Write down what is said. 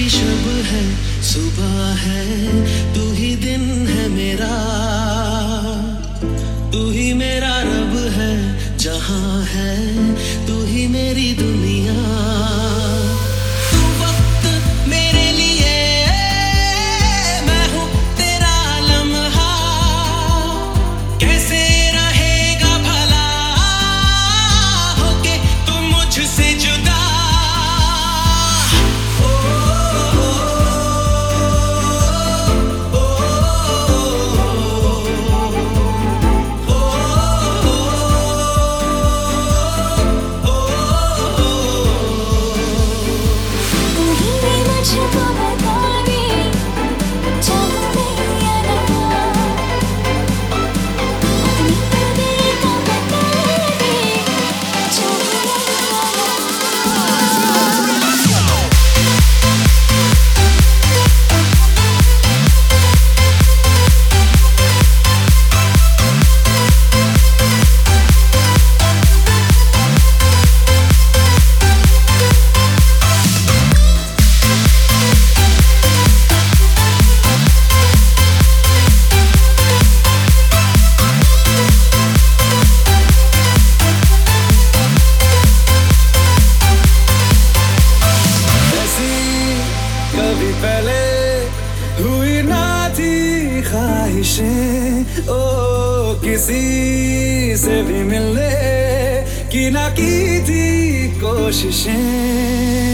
ही शब है, सुबह है, तू ही दिन है मेरा, तू ही मेरा रब है, जहां है तू ही मेरी दुनिया। तू वक्त मेरे लिए, मैं हूँ तेरा लम्हा, कैसे रहेगा भला होके तू मुझसे जुदा। कभी पहले हुई ना थी ख्वाहिशें, ओ किसी से भी मिलने की ना की थी कोशिशें।